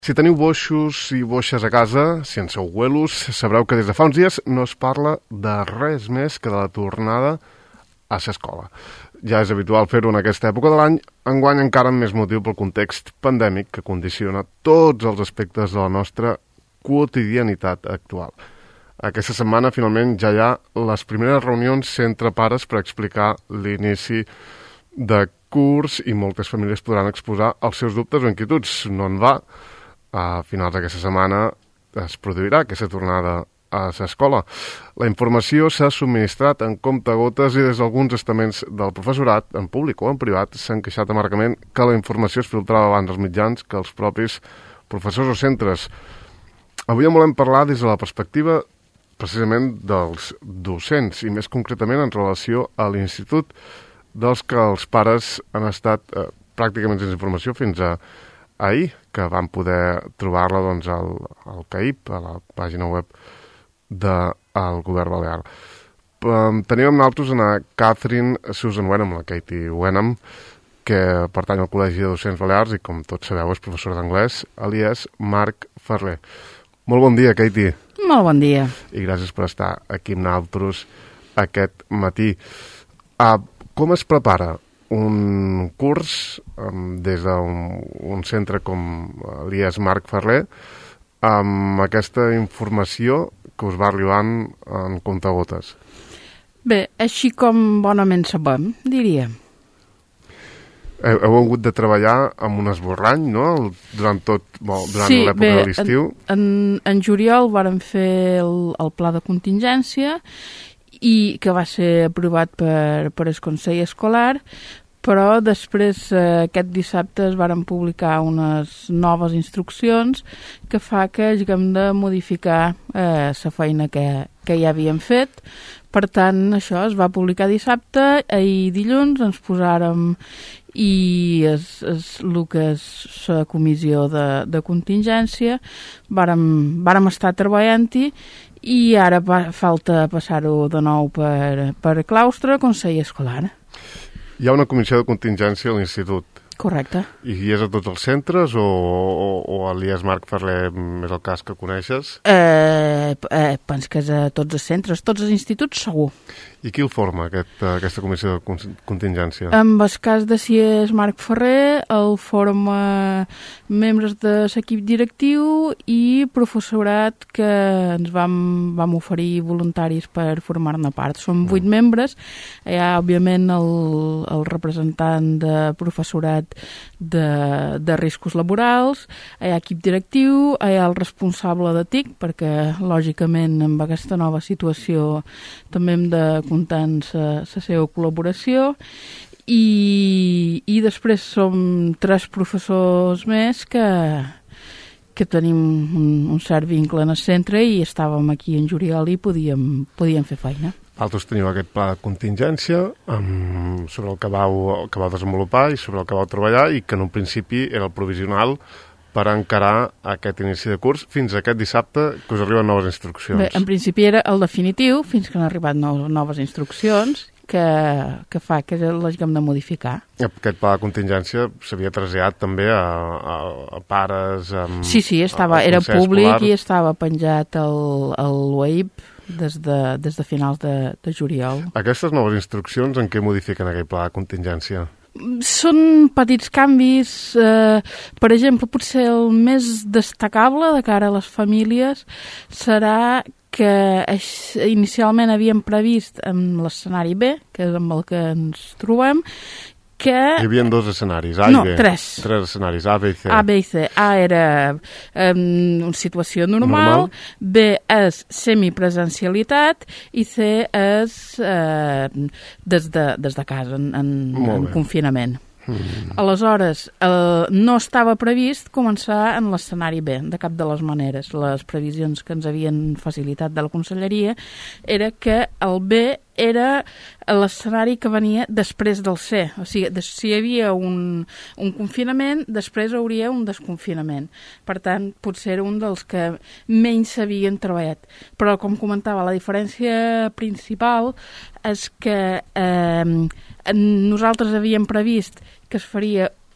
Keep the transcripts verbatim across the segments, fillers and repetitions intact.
Si teniu boixos i boixes a casa, si en sou güelos, sabreu que des de fa uns dies no es parla de res més que de la tornada a l'escola. Ja és habitual fer-ho en aquesta època de l'any, enguany encara amb més motiu pel context pandèmic que condiciona tots els aspectes de la nostra quotidianitat actual. Aquesta setmana, finalment, ja hi ha les primeres reunions entre pares per explicar l'inici de curs i moltes famílies podran exposar els seus dubtes o inquietuds. No en va. A finals d'aquesta setmana es produirà aquesta tornada a l'escola. La informació s'ha subministrat en comptagotes i des d'alguns estaments del professorat, en públic o en privat, s'han queixat amargament que la informació es filtrava abans als mitjans que els propis professors o centres. Avui en volem parlar des de la perspectiva precisament dels docents i més concretament en relació a l'institut dels que els pares han estat eh, pràcticament sense informació fins a ahir, que vam poder trobar-la doncs, al, al C A I P, a la pàgina web del govern balear. Um, tenim amb nosaltres a Catherine Susan Wenham, la Katie Wenham, que pertany al Col·legi de Docents Balears i, com tots sabeu, és professora d'anglès, alias Marc Ferrer. Molt bon dia, Katie. Molt bon dia. I gràcies per estar aquí amb nosaltres aquest matí. Uh, com es prepara un curs um, des d'un un centre com l'I E S Marc Ferrer amb aquesta informació que us va arribant en comptagotes? Bé, així com bonament sabem, diríem. Heu, heu hagut de treballar amb un esborrany, no?, durant tot, bo, durant sí, l'època bé, de l'estiu. En, en, en juliol vàrem fer el, el pla de contingència i que va ser aprovat per, per el Consell Escolar, però després eh, aquest dissabte es varen publicar unes noves instruccions que fa que haguem de modificar la eh, feina que, que ja havíem fet. Per tant, això es va publicar dissabte, ahir dilluns ens posàrem i és, és el que és la comissió de, de contingència, vàrem, vàrem estar treballant-hi i ara va, falta passar-ho de nou per, per claustre, Consell Escolar. Hi ha una comissió de contingència a l'institut. Correcte. I és a tots els centres o, o, o a l'I E S Marc Ferrer és el cas que coneixes? Eh, eh, penso que és a tots els centres, tots els instituts segur. I qui el forma, aquest, aquesta comissió de contingència? En el cas de si és Marc Ferrer, el forma membres de l'equip directiu i professorat que ens vam, vam oferir voluntaris per formar-ne part. Som vuit mm. membres. Hi ha, òbviament, el, el representant de professorat de, de riscos laborals, hi ha equip directiu, hi ha el responsable de T I C, perquè, lògicament, amb aquesta nova situació també hem de comptar la seva col·laboració i, i després som tres professors més que, que tenim un, un cert vincle en el centre i estàvem aquí en juliol i podíem, podíem fer feina. Vosaltres teniu aquest pla de contingència um, sobre el que vau, que vau desenvolupar i sobre el que vau treballar i que en un principi era el provisional per encarar aquest inici de curs fins a aquest dissabte que us arriben noves instruccions. Bé, en principi era el definitiu fins que han arribat no, noves instruccions que, que fa que les haguem de modificar. Aquest pla de contingència s'havia traslladat també a, a, a pares... A, sí, sí, estava, era públic escolar. I estava penjat al, al web des de, des de finals de, de juliol. Aquestes noves instruccions en què modifiquen aquell pla de contingència? Són petits canvis, eh, per exemple, potser el més destacable de cara a les famílies serà que inicialment havíem previst amb l'escenari B, que és amb el que ens trobem, que... Hi havia dos escenaris, A no, i B. tres. Tres escenaris, A, B i C. A, B i C. A era um, una situació normal, normal, B és semipresencialitat i C és uh, des, de, des de casa, en, en, en confinament. Mm. Aleshores, eh, no estava previst començar en l'escenari B, de cap de les maneres. Les previsions que ens havien facilitat de la Conselleria era que el B era l'escenari que venia després del C. O sigui, si hi havia un, un confinament, després hauria un desconfinament. Per tant, potser era un dels que menys s'havien treballat. Però, com comentava, la diferència principal és que eh, nosaltres havíem previst que es faria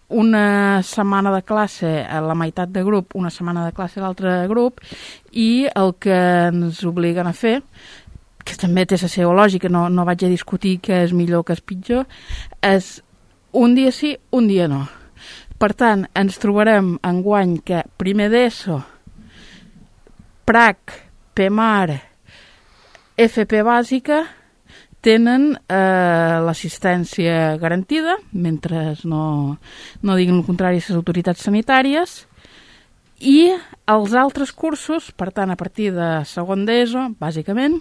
una setmana de classe a la meitat de grup, una setmana de classe a l'altre grup, i el que ens obliguen a fer, que també té la seva lògica, no, no vaig a discutir què és millor, què és pitjor, és un dia sí, un dia no. Per tant, ens trobarem enguany que primer d'ESO, Prac, PEMAR, F P bàsica, tenen eh, l'assistència garantida, mentre no, no diguin el contrari les autoritats sanitàries, i els altres cursos, per tant, a partir de segon d'ESO, bàsicament,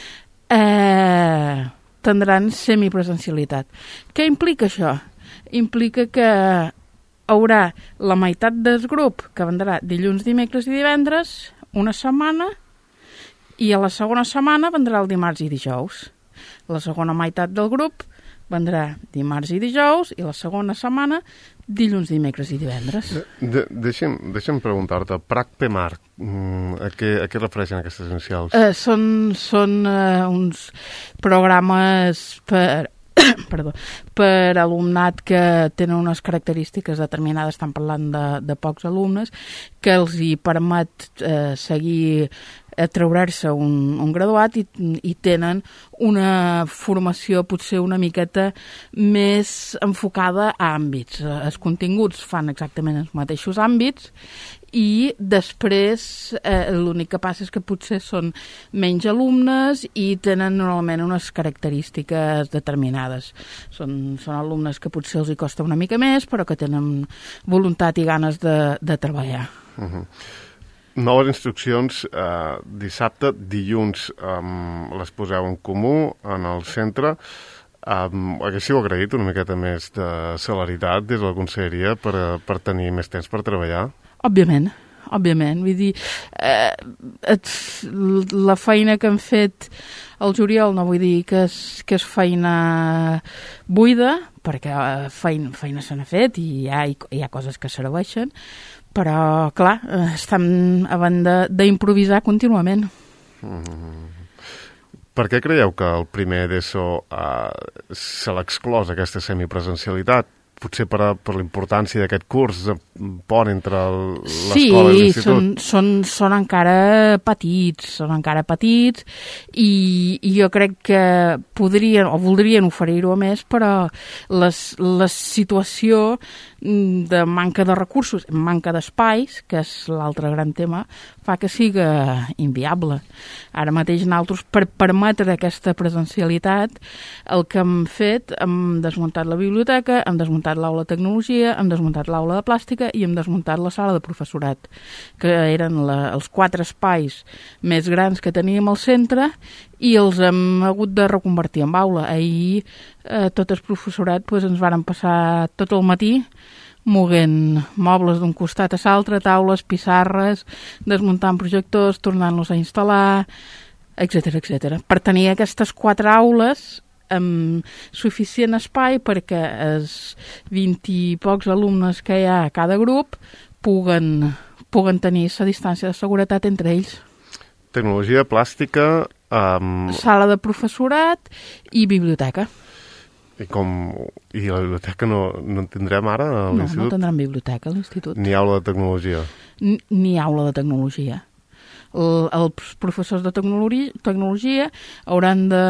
eh, tindran semipresencialitat. Què implica això? Implica que haurà la meitat del grup que vendrà dilluns, dimecres i divendres, una setmana, i a la segona setmana vendrà el dimarts i dijous. La segona meitat del grup vendrà dimarts i dijous, i la segona setmana dilluns, dimecres i divendres. De, deixa'm, deixa'm preguntar-te, Prac PEMAR, a què, a què refereixen aquestes inicials? Eh, són són eh, uns programes per, perdó, per alumnat que tenen unes característiques determinades, estan parlant de, de pocs alumnes, que els hi permet eh, seguir a treure'se un, un graduat i, i tenen una formació potser una miqueta més enfocada a àmbits. Els continguts fan exactament els mateixos àmbits i després eh, l'únic que passa és que potser són menys alumnes i tenen normalment unes característiques determinades. Són, són alumnes que potser els hi costa una mica més però que tenen voluntat i ganes de, de treballar. Uh-huh. Noves instruccions, eh, dissabte, dilluns eh, les poseu en comú en el centre. Eh, haguéssiu agraït una miqueta més de celeritat des de la conselleria per, per tenir més temps per treballar? Òbviament, òbviament. Vull dir, eh, et, la feina que han fet el juliol no vull dir que és, que és feina buida, perquè feina, feina se n'ha fet i hi ha, hi ha coses que serveixen, però, clar, estan havent d'improvisar contínuament. Mm-hmm. Per què creieu que el primer d'ESO eh, se l'ha exclòs aquesta semipresencialitat? Potser per, per la importància d'aquest curs de pont entre l'escola sí, i l'institut? Sí, són, són, són encara petits, són encara petits i, i jo crec que podrien o voldrien oferir-ho més, però les, la situació de manca de recursos, manca d'espais, que és l'altre gran tema, fa que siga inviable. Ara mateix nosaltres, per permetre aquesta presencialitat, el que hem fet, hem desmuntat la biblioteca, hem desmuntat l'aula de tecnologia, hem desmuntat l'aula de plàstica i hem desmuntat la sala de professorat, que eren la, els quatre espais més grans que teníem al centre i els hem hagut de reconvertir en aula. Ahir eh, tot el professorat pues, ens varen passar tot el matí moguent mobles d'un costat a l'altre, taules, pissarres, desmuntant projectors, tornant-los a instal·lar, etcètera, etcètera. Per tenir aquestes quatre aules amb suficient espai perquè els vint i pocs alumnes que hi ha a cada grup puguen, puguen tenir la distància de seguretat entre ells. Tecnologia, plàstica... Um... Sala de professorat i biblioteca. I, com, i la biblioteca no, no en tindrem ara a l'institut? No, no tindrem biblioteca a l'institut. Ni aula de tecnologia? Ni, ni aula de tecnologia. El, els professors de tecnologia, tecnologia hauran de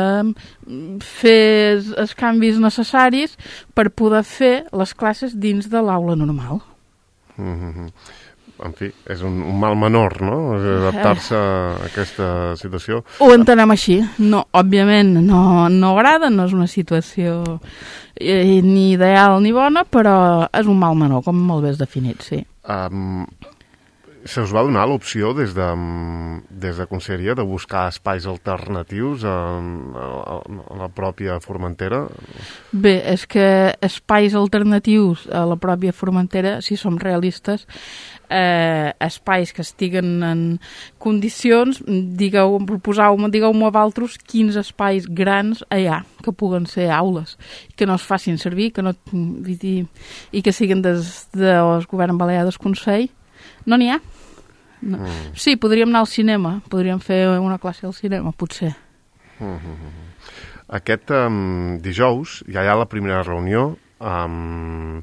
fer els canvis necessaris per poder fer les classes dins de l'aula normal. Mm-hmm. En fi, és un, un mal menor, no? Adaptar-se a aquesta situació. Ho entenem així. No, òbviament no, no agrada, no és una situació eh, ni ideal ni bona, però és un mal menor, com molt bé és definit, sí. Um, se us va donar l'opció des de, des de Conselleria de buscar espais alternatius a, a, a la pròpia Formentera? Bé, és que espais alternatius a la pròpia Formentera, si som realistes, eh, espais que estiguen en condicions, digueu, proposeu-me, digueu-me a vosaltres quins espais grans hi ha que puguen ser aules, que no es facin servir, que no, vull dir, i que siguin des del govern balear del Consell. No n'hi ha. No. Mm. Sí, podríem anar al cinema, podríem fer una classe al cinema, potser. Mm-hmm. Aquest um, dijous ja hi ha la primera reunió um,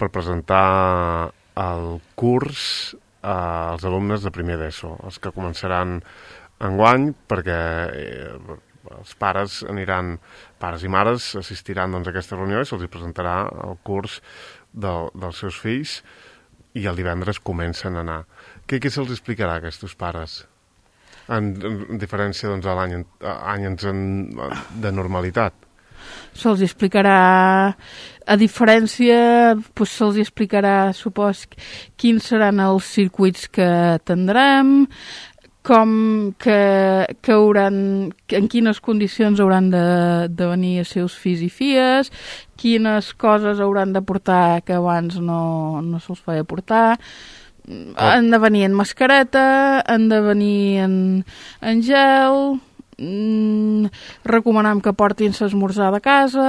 per presentar el curs als alumnes de primer d'ESO, els que començaran enguany, perquè eh, els pares aniran, pares i mares assistiran doncs, a aquesta reunió i se'ls presentarà el curs de, dels seus fills i el divendres comencen a anar. Què, què se'ls explicarà a aquests pares? En, en diferència doncs, a l'any anys en, de normalitat. Se'ls explicarà, a diferència, doncs se'ls explicarà, supos, quins seran els circuits que tindrem, com que, que hauran, en quines condicions hauran de, de venir els seus fills i filles, quines coses hauran de portar que abans no, no se'ls feia portar. Oh. Han de venir en mascareta, han de venir en, en gel, mm, recomanem que portin l'esmorzar de casa.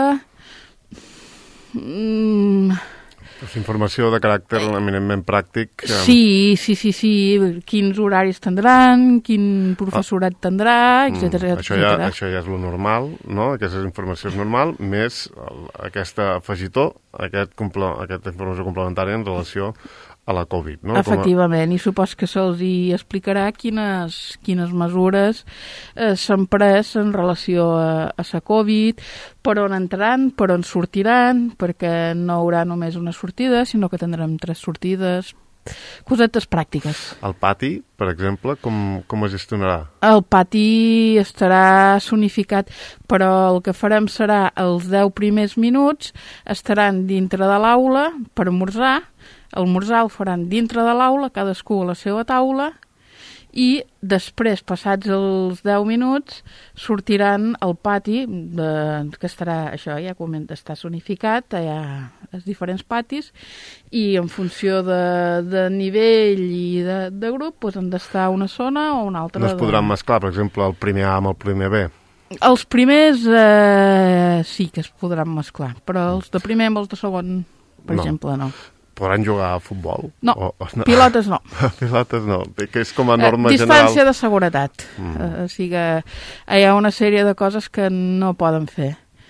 Mm. És informació de caràcter eminentment pràctic. Sí, sí, sí, sí. Quins horaris tindran, quin professorat tindrà, etcètera. Mm, això, ja, això ja és lo normal, no? Aquesta informació és normal, més el, aquesta afegitó, aquest, aquesta informació complementària en relació a la Covid, no? Efectivament, a... i supos que se'ls hi explicarà quines, quines mesures eh, s'han pres en relació a, a la Covid, per on entraran, per on sortiran, perquè no hi haurà només una sortida, sinó que tindrem tres sortides, cosetes pràctiques. El pati, per exemple, com, com es gestionarà? El pati estarà zonificat, però el que farem serà els deu primers minuts estaran dintre de l'aula per esmorzar. El esmorzar el faran dintre de l'aula, cadascú a la seva taula, i després, passats els deu minuts, sortiran al pati, de, que estarà, això ja comenta, està zonificat, hi ha els diferents patis, i en funció de, de nivell i de, de grup, doncs han d'estar una zona o una altra. No es podran de... mesclar, per exemple, el primer A amb el primer B? Els primers eh, sí que es podran mesclar, però els de primer amb els de segon, per no. exemple, no. Podran jugar a futbol? No, o, o, no. pilotes no. Pilotes no, que és com a norma eh, general. Distància de seguretat. Mm. Eh, o sigui que hi ha una sèrie de coses que no poden fer.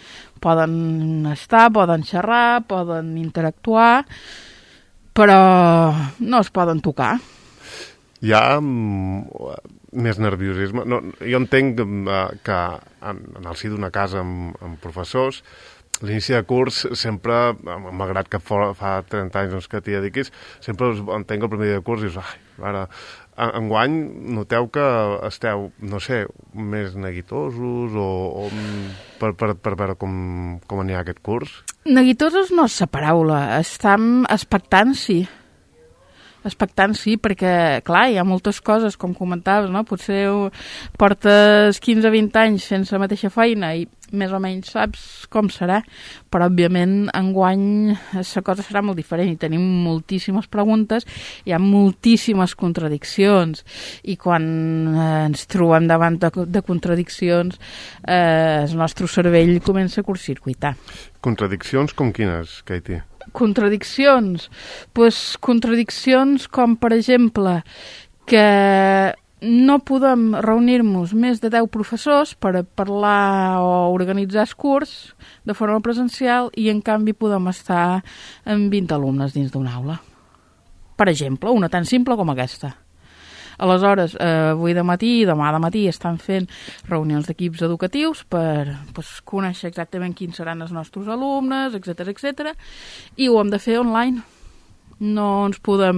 Poden estar, poden xerrar, poden interactuar, però no es poden tocar. Hi ha mm, més nerviosisme. No, jo entenc uh, que en, en el si d'una casa amb, amb professors, l'inici de curs sempre, malgrat que fa trenta anys doncs, que t'hi dediquis, sempre entenc el primer dia de curs i dius, ai, ara, enguany noteu que esteu, no sé, més neguitosos o, o per, per, per veure com, com anirà aquest curs? Neguitosos no és la paraula, estem expectant, sí. Expectant, sí, perquè, clar, hi ha moltes coses, com comentaves, no? Potser portes quinze a vint anys fent la mateixa feina i més o menys saps com serà, però, òbviament, enguany la cosa serà molt diferent i tenim moltíssimes preguntes, hi ha moltíssimes contradiccions i quan eh, ens trobem davant de, de contradiccions eh, el nostre cervell comença a curtcircuitar. Contradiccions com quines, Katie? Contradiccions? Pues contradiccions com, per exemple, que no podem reunir-nos més de deu professors per parlar o organitzar el curs de forma presencial i, en canvi, podem estar amb vint alumnes dins d'una aula. Per exemple, una tan simple com aquesta. Aleshores, eh, avui de matí i demà de matí estan fent reunions d'equips educatius per pues, conèixer exactament quins seran els nostres alumnes, etcètera, etcètera, i ho hem de fer online. No ens podem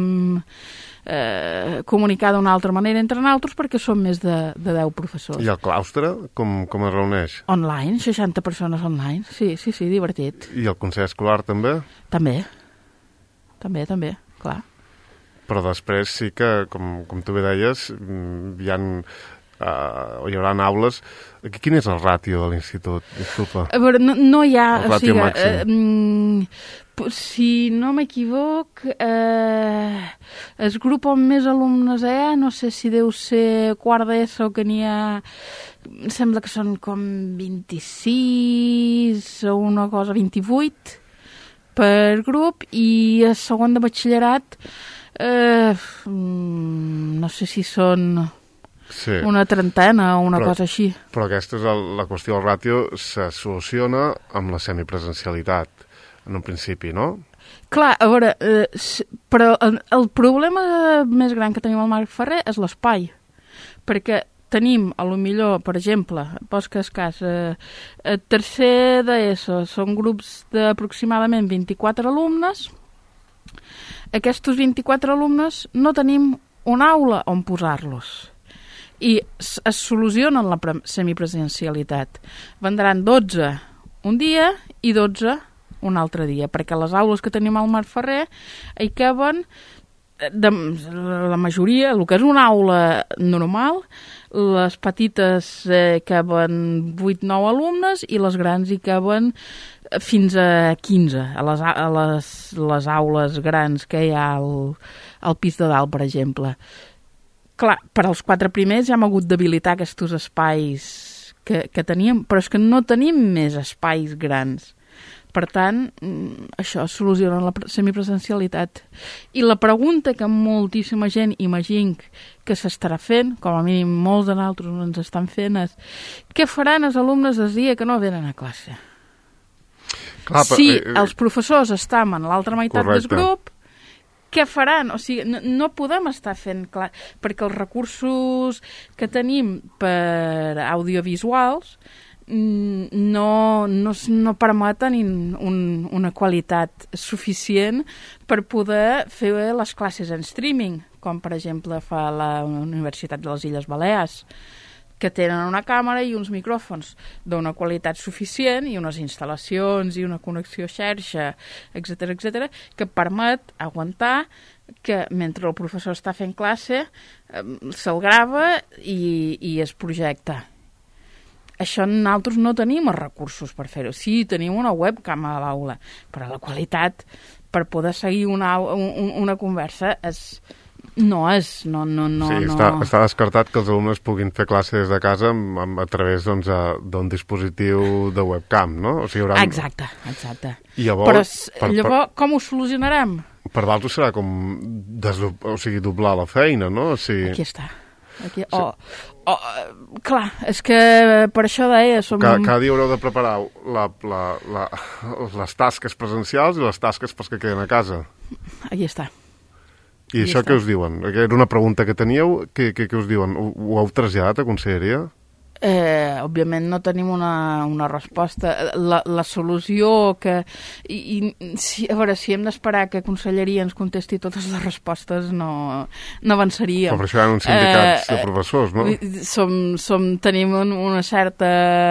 eh, comunicar d'una altra manera entre nosaltres perquè som més de, de deu professors. I el claustre, com, com es reuneix? Online, seixanta persones online, sí, sí, sí, divertit. I el consell escolar també? També, també, també, clar. Però després sí que, com, com tu bé deies, hi ha, uh, hi haurà aules. Quin és el ràtio de l'institut? Disculpa. A veure, no, no hi ha... El ràtio o sigui, màxim. Eh, si no m'equivoc, eh, el grup on més alumnes hi ha, no sé si deu ser quart d'ESO, que n'hi ha... Em sembla que són com vint-i-sis o una cosa, vint-i-vuit per grup, i a segon de batxillerat Eh, no sé si són sí. una trentena o una però, cosa així. Però aquesta és el, la qüestió del ràtio se soluciona amb la semipresencialitat en un principi, no? Clar, a veure, eh, però el, el problema més gran que tenim al Marc Ferrer és l'espai, perquè tenim, a lo millor, per exemple, pos que escàs, eh, a tercer d'ESO, són grups d'aproximadament vint-i-quatre alumnes. Aquests vint-i-quatre alumnes no tenim una aula on posar-los. I es, es solucionen la semipresencialitat. Vendran dotze un dia i dotze un altre dia, perquè les aules que tenim al Marc Ferrer hi caben de, la majoria, el que és una aula normal, les petites eh, caben vuit nou alumnes i les grans hi caben fins a quinze, a les, a les, les aules grans que hi ha al, al pis de dalt, per exemple. Clar, per als quatre primers ja hem hagut d'habilitar aquests espais que, que teníem, però és que no tenim més espais grans. Per tant, això soluciona la semipresencialitat. I la pregunta que moltíssima gent imagino que s'estarà fent, com a mínim molts de nosaltres ens estan fent, és què faran els alumnes el dia que no venen a classe? Clar, si eh, els professors estan en l'altra meitat correcte. Del grup, què faran? O sigui, no, no podem estar fent clar, perquè els recursos que tenim per audiovisuals no, no, no permeten un, una qualitat suficient per poder fer les classes en streaming, com per exemple fa la Universitat de les Illes Balears, que tenen una càmera i uns micròfons d'una qualitat suficient i unes instal·lacions i una connexió xarxa, etcètera, etcètera, que permet aguantar que mentre el professor està fent classe eh, se'l grava i, i es projecta. Això nosaltres no tenim els recursos per fer-ho. Sí, tenim una webcam a l'aula, però la qualitat per poder seguir una, un, una conversa és, no és... No, no, no, sí, no. Està, està descartat que els alumnes puguin fer classe des de casa amb, amb, a través doncs, d'un dispositiu de webcam, no? O sigui, haurà... Exacte, exacte. I llavors, però per, llavors per... com ho solucionarem? Per d'altres serà com desdub... o sigui, doblar la feina, no? O sigui... Aquí està. Aquí, oh, oh, clar, és que per això deia... Som... Cada, cada dia haureu de preparar la, la, la, les tasques presencials i les tasques pels que queden a casa. Aquí està. I Aquí això està. Què us diuen? Era una pregunta que teníeu, què, què, què us diuen? Ho, ho heu traslladat a Conselleria? Eh, òbviament no tenim una, una resposta. La, la solució que... I, i, si, a veure, si hem d'esperar que Conselleria ens contesti totes les respostes, no, no avançaríem. Però per això hi ha uns sindicats eh, de professors, no? Som, som, tenim una certa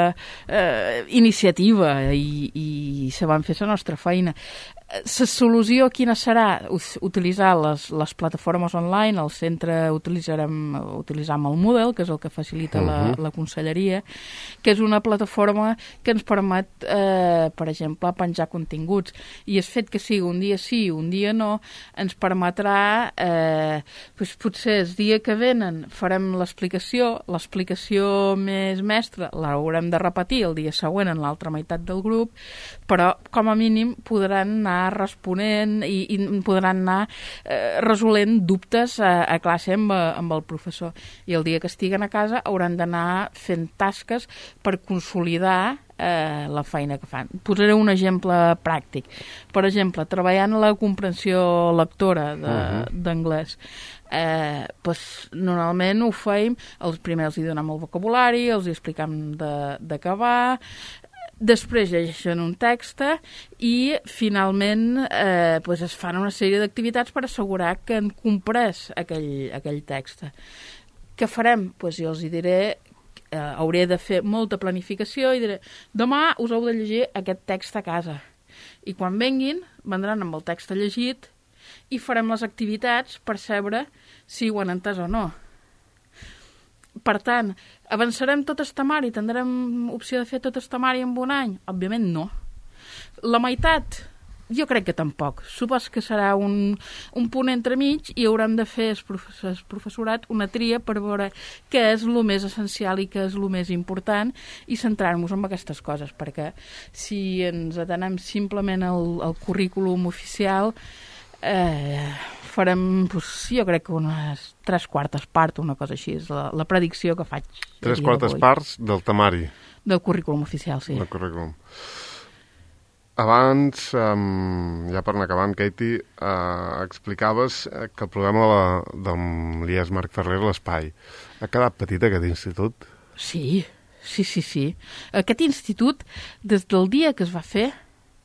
eh, iniciativa i, i se van fer la nostra feina. La solució quina serà? Utilitzar les, les plataformes online. Al centre utilitzarem, utilitzarem el Moodle, que és el que facilita uh-huh. la, la Conselleria, que és una plataforma que ens permet, eh, per exemple, penjar continguts. I el fet que sigui un dia sí, un dia no, ens permetrà, eh, doncs potser el dia que venen farem l'explicació, l'explicació més mestra l'haurem de repetir el dia següent en l'altra meitat del grup, però com a mínim podran anar responent i, i podran anar eh, resolent dubtes a, a classe amb, amb el professor. I el dia que estiguen a casa hauran d'anar fent tasques per consolidar eh, la feina que fan. Posaré un exemple pràctic. Per exemple, treballant la comprensió lectora d'anglès. Uh-huh. Eh, pues, normalment ho feim, els primers els donem el vocabulari, els explicam d'acabar, després llegeixen un text i finalment eh, pues es fan una sèrie d'activitats per assegurar que han comprès aquell, aquell text. Què farem? Pues jo els hi diré, eh, hauré de fer molta planificació i diré, demà us heu de llegir aquest text a casa. I quan venguin, vendran amb el text llegit i farem les activitats per saber si ho han entès o no. Per tant, avançarem tot el temari? Tindrem opció de fer tot el temari en un any? Òbviament no. La meitat? Jo crec que tampoc. Supos que serà un, un punt entremig i haurem de fer el professor, professorat una tria per veure què és el més essencial i què és el més important i centrar-nos en aquestes coses, perquè si ens atenem simplement al, al currículum oficial, eh, farem, pues, jo crec que unes tres quartes parts, una cosa així, és la, la predicció que faig. Tres quartes parts del temari. Del currículum oficial, sí. Del currículum. abans, um, ja per anar acabant, Katie, uh, explicaves que el programa de, la, de l'I E S Marc Ferrer, l'Espai, ha quedat petit aquest institut? Sí, sí, sí, sí. Aquest institut, des del dia que es va fer,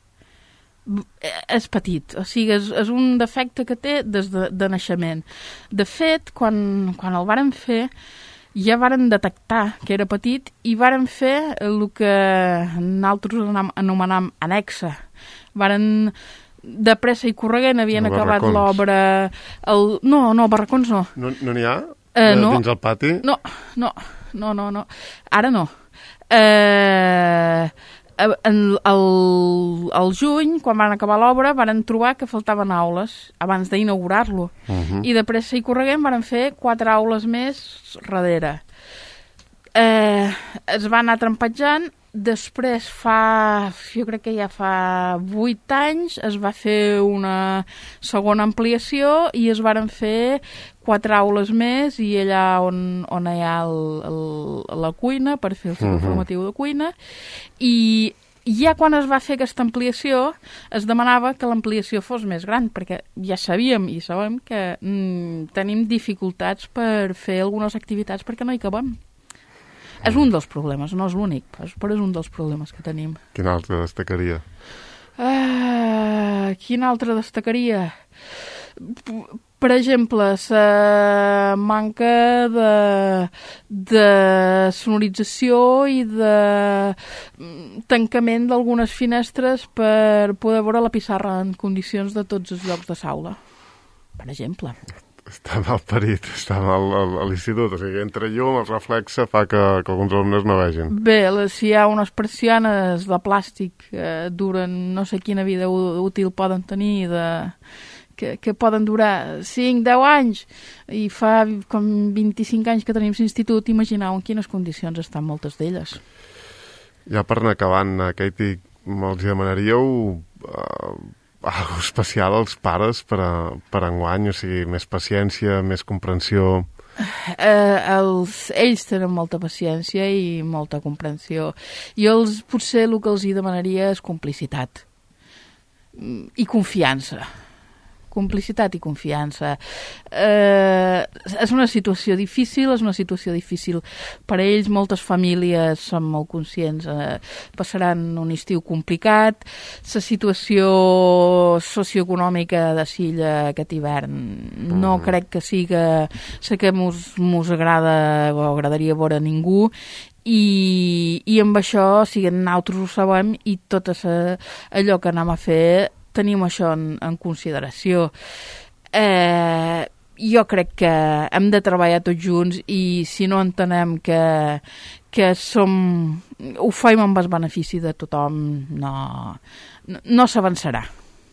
és petit, o sigui, és, és un defecte que té des de, de naixement. De fet, quan, quan el varen fer, ja varen detectar que era petit i varen fer el que nosaltres anomenam annexa. Varen, de pressa i corregent, havien no, acabat barracons. l'obra... El... No, no, barracons no. No n'hi ha? Uh, no. Dins el pati? No, no, no, no, no. Ara no. Eh... El, el, el juny, quan van acabar l'obra, van trobar que faltaven aules abans d'inaugurar-lo. Uh-huh. I de pressa i corregent van fer quatre aules més darrere. Eh, es va anar trempatjant. Després fa, jo crec que ja fa vuit anys, es va fer una segona ampliació i es varen fer quatre aules més i allà on, on hi ha el, el, la cuina, per fer el cicle uh-huh. formatiu de cuina. I ja quan es va fer aquesta ampliació es demanava que l'ampliació fos més gran, perquè ja sabíem i sabem que mm, tenim dificultats per fer algunes activitats perquè no hi cabem. És un dels problemes, no és l'únic, però és un dels problemes que tenim. Quin altre destacaria? Uh, quin altre destacaria? Per exemple, la manca de, de sonorització i de tancament d'algunes finestres per poder veure la pissarra en condicions de tots els llocs de saula, per exemple. Està mal parit, està mal a l'institut, o sigui, entre llum, el reflexe fa que, que alguns alumnes no vegin. Bé, si hi ha unes persianes de plàstic que duren no sé quina vida útil poden tenir, de, que, que poden durar cinc deu anys, i fa com vint-i-cinc anys que tenim l'institut, imagineu en quines condicions estan moltes d'elles. Ja per anar acabant, Katie, els demanaríeu... Uh, algo especial als pares per, a, per enguany, o sigui, més paciència, més comprensió... Eh, els, ells tenen molta paciència i molta comprensió. Jo els, potser el que els hi demanaria és complicitat i confiança. Complicitat i confiança. Eh, és una situació difícil, és una situació difícil per a ells. Moltes famílies, som molt conscients, eh, passaran un estiu complicat. La situació socioeconòmica de Silla aquest hivern no mm. crec que siga la que mos, mos agrada o agradaria veure a ningú. I, i amb això, o sigui, nosaltres ho sabem i tot essa, allò que anem a fer tenim això en, en consideració. Eh, jo crec que hem de treballar tots junts i si no entenem que, que som, ho fem amb el benefici de tothom, no, no, no s'avançarà.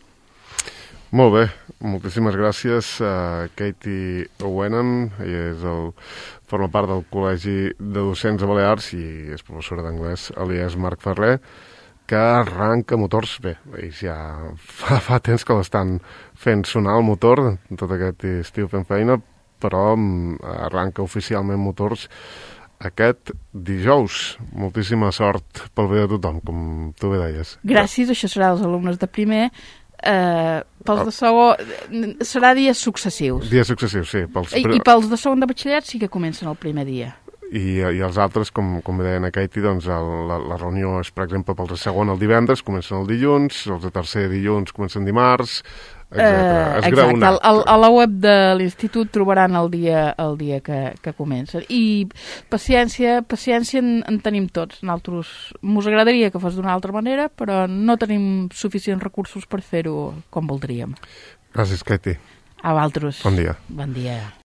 Molt bé, moltíssimes gràcies a Katie Owenen, ella és el, forma part del Col·legi de Docents de Balears i és professora d'anglès a l'I E S Marc Ferrer, que arranca motors. Bé, ells ja fa, fa temps que l'estan fent sonar el motor, tot aquest estiu fent feina, però arranca oficialment motors aquest dijous. Moltíssima sort pel bé de tothom, com tu bé deies. Gràcies, això serà dels alumnes de primer. Eh, pels de segon serà dies successius. Dies successius, sí. Pels... I, I pels de segon de batxillerat sí que comencen el primer dia. I, i els altres, com, com deia a Katie, doncs el, la, la reunió és, per exemple, pels de segon el divendres, comencen el dilluns, els de tercer dilluns comencen dimarts, etcètera. Uh, exacte, al, al, a la web de l'institut trobaran el dia, el dia que, que comencen. I paciència, paciència en, en tenim tots. Nosaltres mos agradaria que fos d'una altra manera, però no tenim suficients recursos per fer-ho com voldríem. Gràcies, Katie. A vosaltres. Bon dia. Bon dia.